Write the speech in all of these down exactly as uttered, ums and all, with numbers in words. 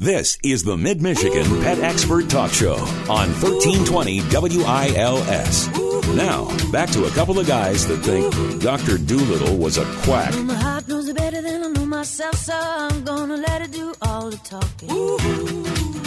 This is the Mid-Michigan Pet Expert Talk Show on thirteen twenty W I L S. Now, back to a couple of guys that think Doctor Doolittle was a quack. My heart knows it better than I know myself, so I'm gonna let it do all the talking.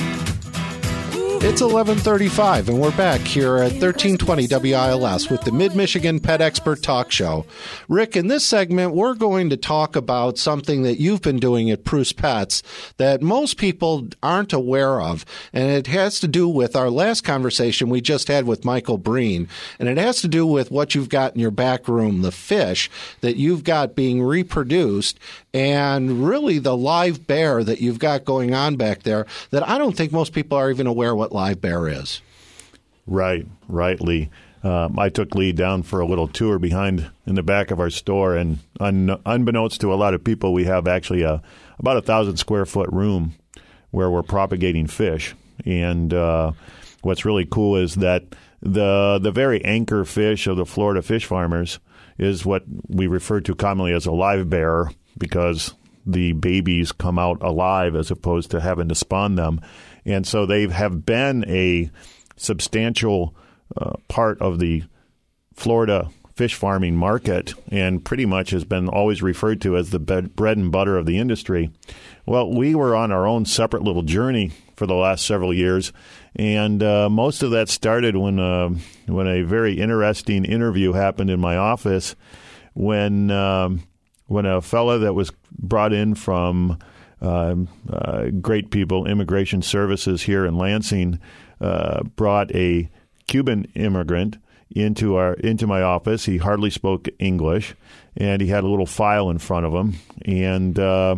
It's eleven thirty-five, and we're back here at thirteen twenty W I L S with the Mid-Michigan Pet Expert Talk Show. Rick, in this segment, we're going to talk about something that you've been doing at Preuss Pets that most people aren't aware of, and it has to do with our last conversation we just had with Michael Breen, and it has to do with what you've got in your back room, the fish that you've got being reproduced, and really the live bear that you've got going on back there that I don't think most people are even aware what live bear is. Right, right, Lee. Um, I took Lee down for a little tour behind in the back of our store, and un, unbeknownst to a lot of people, we have actually a, about a thousand square foot room where we're propagating fish. And uh, what's really cool is that the the very anchor fish of the Florida fish farmers is what we refer to commonly as a live bear, because the babies come out alive as opposed to having to spawn them. And so they have been a substantial uh, part of the Florida fish farming market, and pretty much has been always referred to as the bread and butter of the industry. Well, we were on our own separate little journey for the last several years, and uh, most of that started when uh, when a very interesting interview happened in my office when um, when a fella that was brought in from uh, uh, Great People Immigration Services here in Lansing uh, brought a Cuban immigrant into our into my office. He hardly spoke English, and he had a little file in front of him, and uh,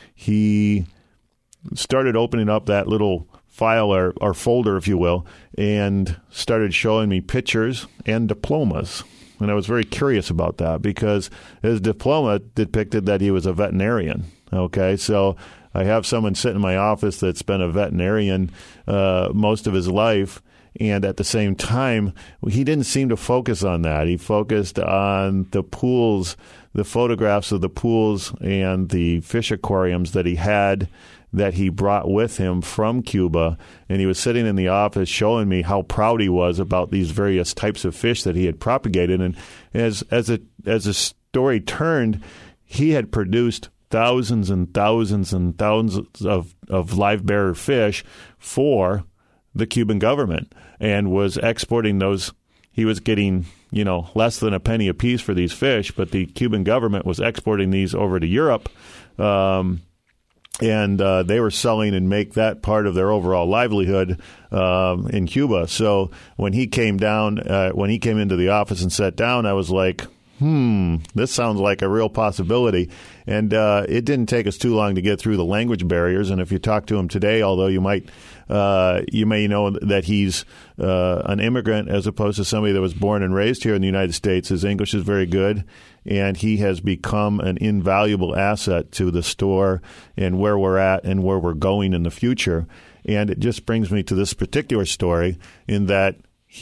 he started opening up that little file or, or folder, if you will, and started showing me pictures and diplomas. And I was very curious about that because his diploma depicted that he was a veterinarian. Okay, so I have someone sitting in my office that's been a veterinarian uh, most of his life, and at the same time, he didn't seem to focus on that. He focused on the pools, the photographs of the pools and the fish aquariums that he had that he brought with him from Cuba. And he was sitting in the office showing me how proud he was about these various types of fish that he had propagated. And as as a, as the story turned, he had produced thousands and thousands and thousands of, of live bearer fish for the Cuban government, and was exporting those. He was getting, you know, less than a penny a piece for these fish, but the Cuban government was exporting these over to Europe, um, and uh, they were selling and make that part of their overall livelihood um, in Cuba. So when he came down, uh, when he came into the office and sat down, I was like, hmm, this sounds like a real possibility. And uh, it didn't take us too long to get through the language barriers. And if you talk to him today, although you might, uh, you may know that he's uh, an immigrant as opposed to somebody that was born and raised here in the United States, his English is very good. And he has become an invaluable asset to the store and where we're at and where we're going in the future. And it just brings me to this particular story in that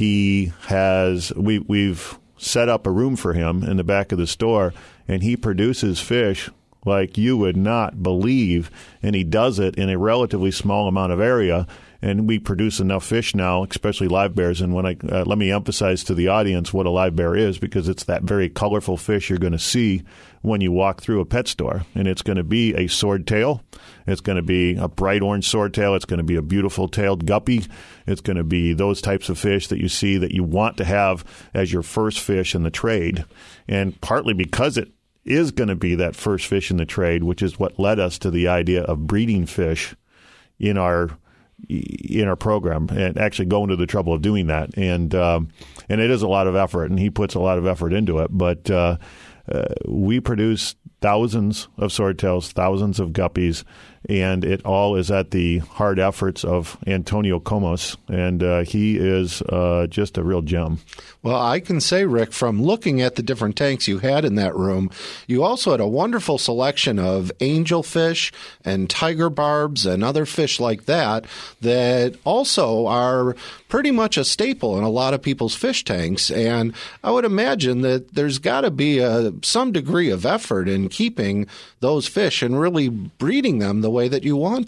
he has, we, we've, set up a room for him in the back of the store, and he produces fish like you would not believe, and he does it in a relatively small amount of area. And we produce enough fish now, especially live bears. And when I uh, let me emphasize to the audience what a live bear is, because it's that very colorful fish you're going to see when you walk through a pet store. And it's going to be a swordtail. It's going to be a bright orange swordtail. It's going to be a beautiful tailed guppy. It's going to be those types of fish that you see that you want to have as your first fish in the trade. And partly because it is going to be that first fish in the trade, which is what led us to the idea of breeding fish in our in our program, and actually going to the trouble of doing that. And um, and it is a lot of effort, and he puts a lot of effort into it. But uh, uh, we produce thousands of swordtails, thousands of guppies, and it all is at the hard efforts of Antonio Comos, and uh, he is uh, just a real gem. Well, I can say, Rick, from looking at the different tanks you had in that room, you also had a wonderful selection of angelfish and tiger barbs and other fish like that that also are pretty much a staple in a lot of people's fish tanks. And I would imagine that there's got to be a, some degree of effort in keeping those fish and really breeding them the way that you want to.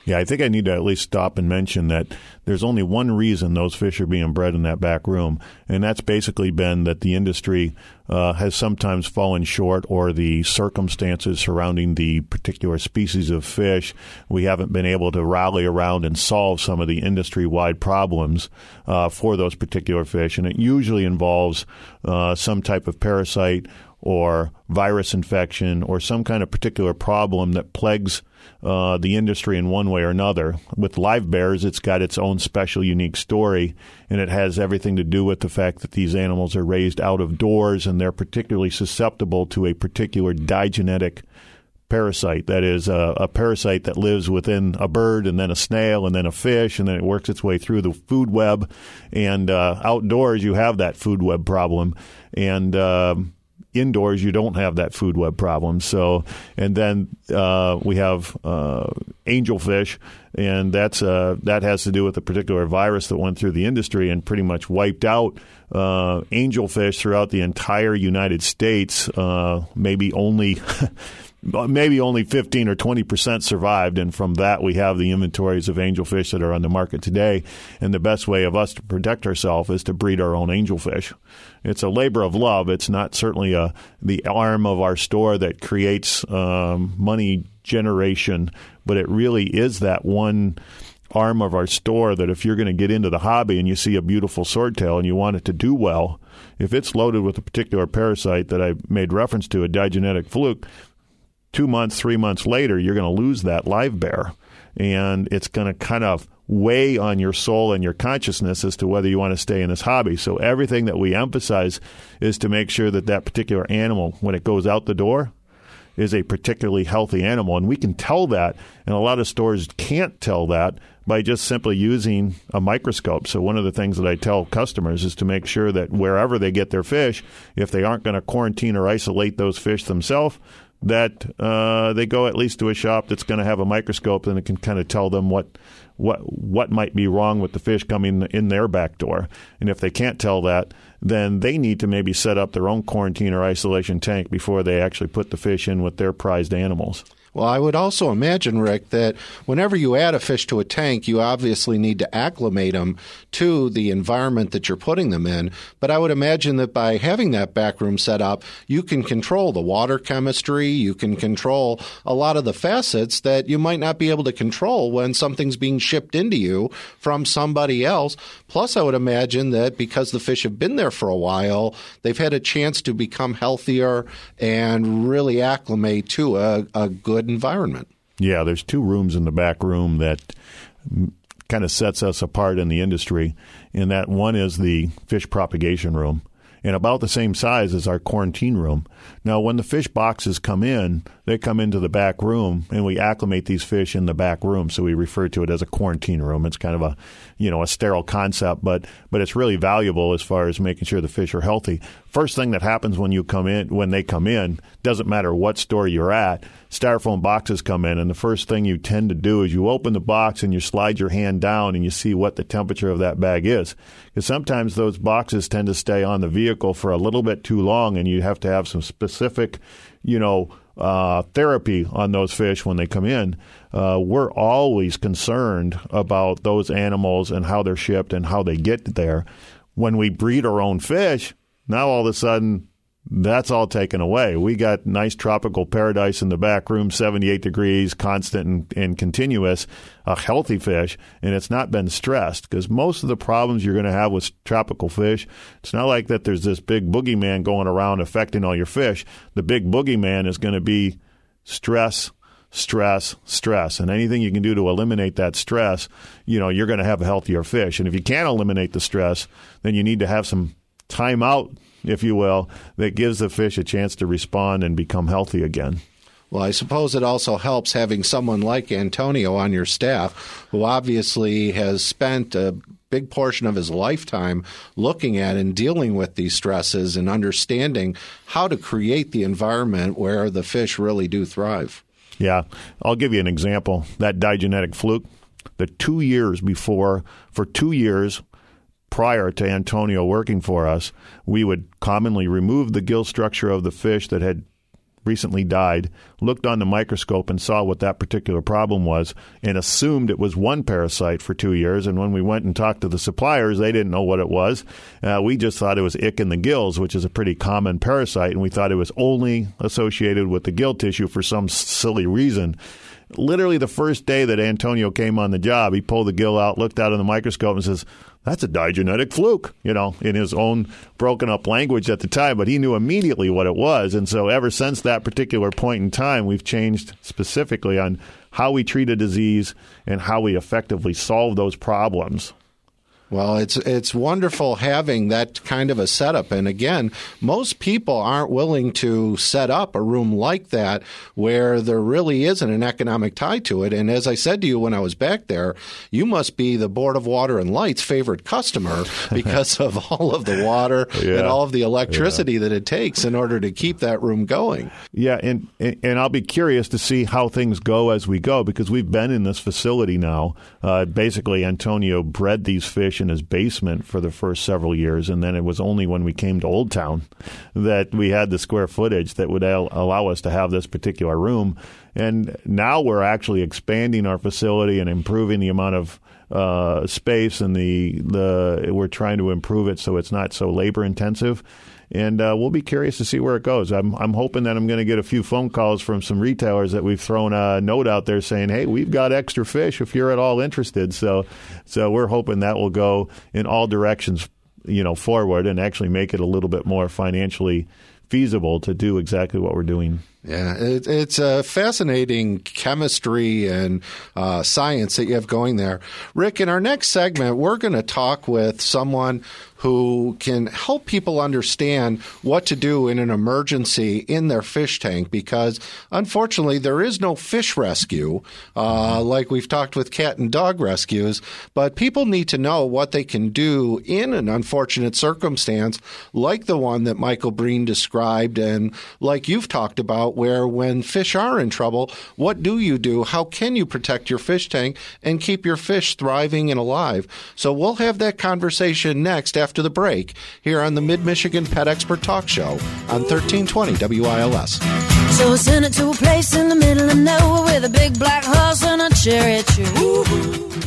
Yeah, I think I need to at least stop and mention that there's only one reason those fish are being bred in that back room, and that's basically been that the industry uh, has sometimes fallen short, or the circumstances surrounding the particular species of fish, we haven't been able to rally around and solve some of the industry-wide problems uh, for those particular fish, and it usually involves uh, some type of parasite or virus infection or some kind of particular problem that plagues uh, the industry in one way or another. With live bears, it's got its own special, unique story, and it has everything to do with the fact that these animals are raised out of doors and they're particularly susceptible to a particular digenetic parasite. That is a, a parasite that lives within a bird and then a snail and then a fish, and then it works its way through the food web. And uh, outdoors, you have that food web problem. And um, indoors, you don't have that food web problem. So, and then uh, we have uh, angelfish, and that's uh, that has to do with a particular virus that went through the industry and pretty much wiped out uh, angelfish throughout the entire United States. Uh, maybe only. Maybe only fifteen or twenty percent survived, and from that we have the inventories of angelfish that are on the market today. And the best way of us to protect ourselves is to breed our own angelfish. It's a labor of love. It's not certainly a, the arm of our store that creates um, money generation, but it really is that one arm of our store that if you're going to get into the hobby and you see a beautiful swordtail and you want it to do well, if it's loaded with a particular parasite that I made reference to, a digenetic fluke, two months, three months later, you're going to lose that live bear. And it's going to kind of weigh on your soul and your consciousness as to whether you want to stay in this hobby. So everything that we emphasize is to make sure that that particular animal, when it goes out the door, is a particularly healthy animal. And we can tell that, and a lot of stores can't tell that by just simply using a microscope. So one of the things that I tell customers is to make sure that wherever they get their fish, if they aren't going to quarantine or isolate those fish themselves, that uh, they go at least to a shop that's going to have a microscope, and it can kind of tell them what what what might be wrong with the fish coming in their back door. And if they can't tell that, then they need to maybe set up their own quarantine or isolation tank before they actually put the fish in with their prized animals. Well, I would also imagine, Rick, that whenever you add a fish to a tank, you obviously need to acclimate them to the environment that you're putting them in. But I would imagine that by having that back room set up, you can control the water chemistry, you can control a lot of the facets that you might not be able to control when something's being shipped into you from somebody else. Plus, I would imagine that because the fish have been there for a while, they've had a chance to become healthier and really acclimate to a, a good environment. Yeah, there's two rooms in the back room that kind of sets us apart in the industry, and that one is the fish propagation room, and about the same size as our quarantine room. Now, when the fish boxes come in, they come into the back room, and we acclimate these fish in the back room, so we refer to it as a quarantine room. It's kind of a, you know, a sterile concept, but but it's really valuable as far as making sure the fish are healthy. First thing that happens when you come in, when they come in, doesn't matter what store you're at, styrofoam boxes come in, and the first thing you tend to do is you open the box and you slide your hand down and you see what the temperature of that bag is. Because sometimes those boxes tend to stay on the vehicle for a little bit too long, and you have to have some specific, you know, uh, therapy on those fish when they come in. Uh, we're always concerned about those animals and how they're shipped and how they get there. When we breed our own fish, now all of a sudden, that's all taken away. We got nice tropical paradise in the back room, seventy-eight degrees, constant and, and continuous, a healthy fish, and it's not been stressed. Because most of the problems you're going to have with tropical fish, it's not like that there's this big boogeyman going around affecting all your fish. The big boogeyman is going to be stress, stress, stress. And anything you can do to eliminate that stress, you know, you're going to have a healthier fish. And if you can't eliminate the stress, then you need to have some time out, if you will, that gives the fish a chance to respond and become healthy again. Well, I suppose it also helps having someone like Antonio on your staff, who obviously has spent a big portion of his lifetime looking at and dealing with these stresses and understanding how to create the environment where the fish really do thrive. Yeah. I'll give you an example. That digenetic fluke, the two years before, for two years, prior to Antonio working for us, we would commonly remove the gill structure of the fish that had recently died, looked on the microscope and saw what that particular problem was and assumed it was one parasite for two years. And when we went and talked to the suppliers, they didn't know what it was. Uh, we just thought it was ick in the gills, which is a pretty common parasite, and we thought it was only associated with the gill tissue for some silly reason. Literally the first day that Antonio came on the job, he pulled the gill out, looked out in the microscope and says, "That's a digenetic fluke," you know, in his own broken up language at the time, but he knew immediately what it was. And so ever since that particular point in time, we've changed specifically on how we treat a disease and how we effectively solve those problems. Well, it's it's wonderful having that kind of a setup. And again, most people aren't willing to set up a room like that where there really isn't an economic tie to it. And as I said to you when I was back there, you must be the Board of Water and Light's favorite customer because of all of the water yeah. and all of the electricity yeah. that it takes in order to keep that room going. Yeah, and, and I'll be curious to see how things go as we go, because we've been in this facility now. Uh, basically, Antonio bred these fish in his basement for the first several years, and then it was only when we came to Old Town that we had the square footage that would al- allow us to have this particular room. And now we're actually expanding our facility and improving the amount of uh, space, and the the we're trying to improve it so it's not so labor intensive. And uh, we'll be curious to see where it goes. I'm I'm hoping that I'm going to get a few phone calls from some retailers that we've thrown a note out there saying, "Hey, we've got extra fish if you're at all interested." So, so we're hoping that will go in all directions, you know, forward, and actually make it a little bit more financially feasible to do exactly what we're doing. Yeah, it, it's a fascinating chemistry and uh, science that you have going there. Rick, in our next segment, we're going to talk with someone who can help people understand what to do in an emergency in their fish tank, because unfortunately there is no fish rescue uh, like we've talked with cat and dog rescues, but people need to know what they can do in an unfortunate circumstance like the one that Michael Breen described and like you've talked about, where when fish are in trouble, what do you do? How can you protect your fish tank and keep your fish thriving and alive? So we'll have that conversation next after the break here on the Mid-Michigan Pet Expert Talk Show on thirteen twenty W I L S. So I sent it to a place in the middle of nowhere with a big black horse and a cherry tree. Ooh.